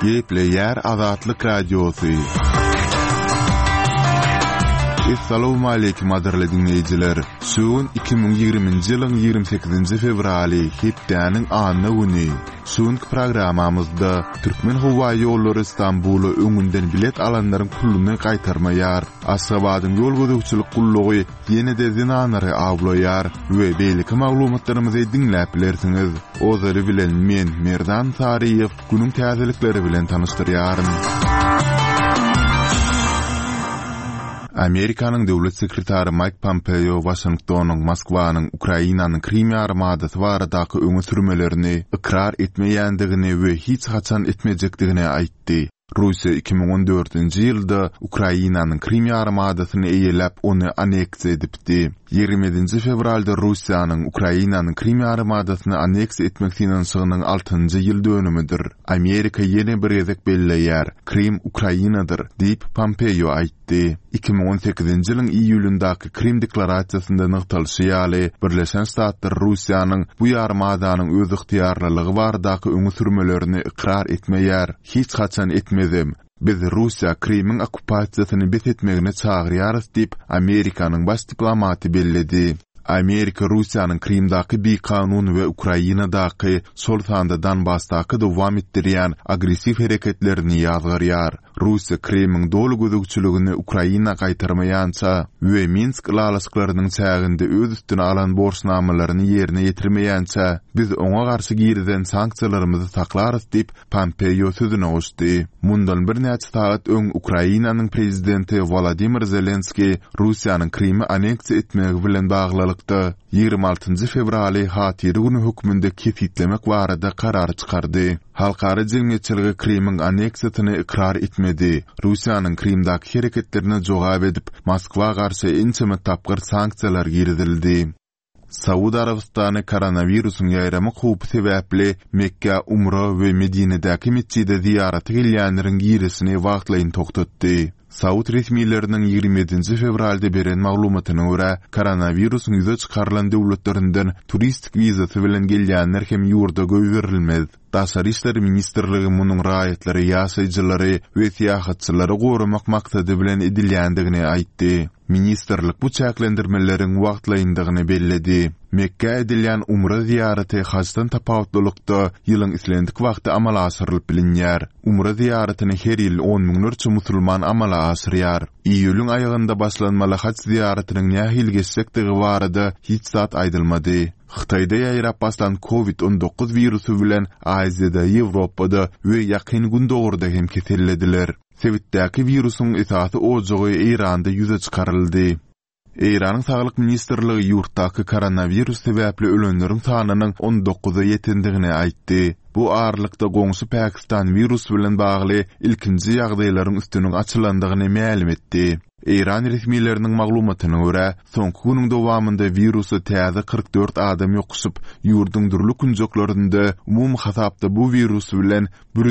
Gepleyer Azatlyk Radiosu. Assalamu alaykum adarly dinleyijiler. Şuun 2020-nji ýylyň 28-nji fevraly hepdäniň anyny güni. Şuunky programamyzda Türkmen Hawa ýollary Istanbuly öňünden bilet alanlaryň puluny gaýtarmaýar, Aşgabatyň ýol gözegçilik gullugy ýene-de zinanary awlaýar we beýleki maglumatlarymyzy dinläp bilersiňiz. Ozary bilen men Merdan Sariýew günüň täzelikleri bilen tanyşdyrýarym. Amerikanyň döwlet sekretary Mike Pompeo Washingtonyň Moskwanyň Ukrainanyň Krym armadasy baradaky öňe sürmelerini ikrar etmeýändigini we hiç haçan etmejekdigini aýtdy. Russiya 2014-nji ýylda Ukrainanyň Krym armadasyny eýelläp onu aneksiýa edipdi. 20-nji fevralda Russiýanyň Ukrainanyň Krym armadasyny aneksiýa etmekdiňden soňyň 6-njy ýyl dönümidir. Amerika ýene bir gezek belleýär. Krym Ukrainadyr diýip Pompeo aýtdy. 2018-nji ýylyň iýulyndaky Krym deklarasiýasynda nykdalşy Birleşen Ştatlar Russiýanyň bu armadanyň öz ygtyýarlylygy baradaky öňe sürmelerini ikrar etmeýär. Hiç haçan etmezem. Biz Russiya Krymyň okupasiýasyny betetmegine çagyrýarys diýip Amerikanyň baş diplomaty belledi. Amerika Russiýanyň Krymdaky bir kanun we Ukrainadaky sol sanda Donbassdaky dowam etdirýän agressiv hereketlerini ýazgarýar. Russiya Krymyň dolu gözegçiligini Ukraina gaýtarmaýança we Minsk lalasyklarynyň çäginde öz üstüne alan borçnamalaryny ýerine ýetirmeýänçä biz oňa garşy girden sanksiýalarymyzy saklarys diýip Pompeo sözüne goşdy. Mundan bir näçe saat öň Ukrainanyň prezidenti Volodymyr Zelenski Russiýanyň Krymy aneksiýa etmegi bilen baglylykda 26-njy fevraly hatyry güni hökmünde kesitlemek barada karar çykardy. Halkary jemgyýetçiligi Krymyň aneksiýasyny ikrar etmedi. Russiýanyň Krymdaky hereketlerine jogap edip Moskwa garşy ençeme tapgyr sanksiýalar girdildi. Saudi Arabistany koronawirusyň ýaýramy howpy sebäpli Mekka, Umra we Medine'däki mesçide ziýaraty gelýänleriň giresini wagtlaýyn toktatdy. Saud resmiýetleriniň 27-nji fevralda beren maglumatyna görä, koronawirusyň ýüze çykarylan döwletlerinden turistik wizasy bilen gelýänler hem ýurda göýberilmez. Daşary işler ministrligi munyň raýatlary, ýaşaýjylary we syýahatçylary gorumak maksady bilen edilýändigini aýtdy. Ministerlik bu çäklendirmeleriň wagtlaýyndygyny belledi. Mekka edilýän umra ziýaraty hajdan tapawutlykda ýylyň islendik wagty amala aşyrylyp bilinýär. Umra ziýaratyny her ýyl 10 miňlerçe musulman amala aşyrýar. Iýulyň aýagynda başlanmaly haj ziýaratynyň nähil geçsekdigi barada hiç zat aýdylmady. Xitayda ýaýrap başlan COVID-19 virusy bilen Aziýada, Ýewropada we ýakyn gün dogurda hem kesellediler. Sebitdäki virusyň esasy ojagy Iranda ýüze çykaryldy. Iranyň Saglyk Ministrligi ýurtdaky koronavirus sebäpli ölenleriň sanynyň 19-a ýetendigini aýtdy. Bu aralykda goňşy Pakistan virus bilen bagly ilkinji ýagdaýlaryň üstüniň açylandygyny ma'lum etdi. İran resmiýetleriniň maglumatyna görä, soňky günüň dowamında virusy täze 44 adam ýokuşyp, ýurduň durly kunjoklarynda umum hasapda bu virus bilen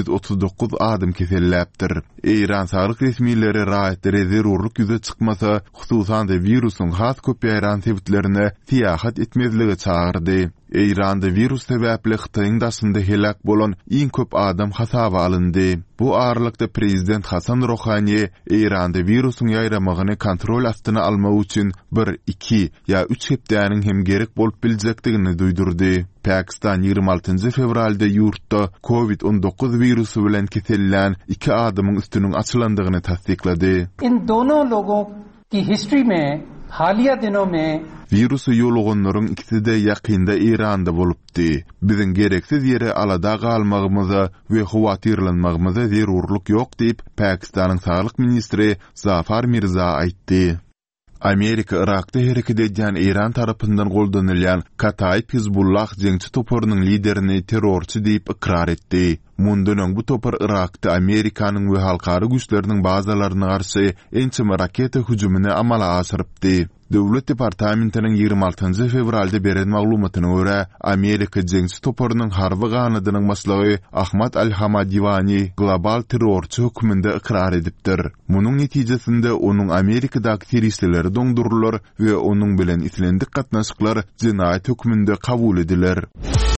139 adam keselläpdir. İran saglyk resmiýetleri raýatlary zerurlyk ýüze çykmasa, hususan da virusyň has köpýären sebitlerine syýahat etmezligi çagyrdy. İranda virus sebäpli Xitayň daşynda helak bolan iň köp adam hasaba alındy. Bu aralykda prezident Hasan Rohani İranda virusyň ýaýramagyny kontrol astyna almak üçin 1, 2 ýa 3 hepdäniň hem gerek bolup biljekdigini duýdurdy. Pakistan 26-njy fevralda ýurtda COVID-19 virusy bilen kesellän 2 adamyň üstüniň açylandygyny tasdiklady. In dono logon ki history mein हालिया दिनों में virusy ýoluganlaryň ikisi de ýakynda Iranda bolupdy. Biziň gereksiz ýere alada galmagymyza we howatyrlanmagymyza zerurlyk ýok diýip Pakistanyň Saglyk ministri Zafar Mirza aýtdy. Amerika Irakda hereket edýän Iran tarapyndan goldanylýan Kataib Hizbullah jeňçi toparynyň liderini terrorçy diýip ikrar etdi. Mundan bu topar Irakda Amerikanyň we halkary güýçleriniň bazalaryna garşy ençeme raketa hüjümini amala aşyrypdy. Döwlet departamentiniň 26-njy fevralda beren maglumatyna görä, Amerika jeňçi toparynyň harby ganadynyň başlygy Ahmad al-Hamadivani global terrorçy hökmünde ikrar edipdir. Munyň netijesinde onuň Amerikadaky teristleri doňdurular we onuň bilen islendik gatnaşyklar jinaýat hökmünde kabul ediler.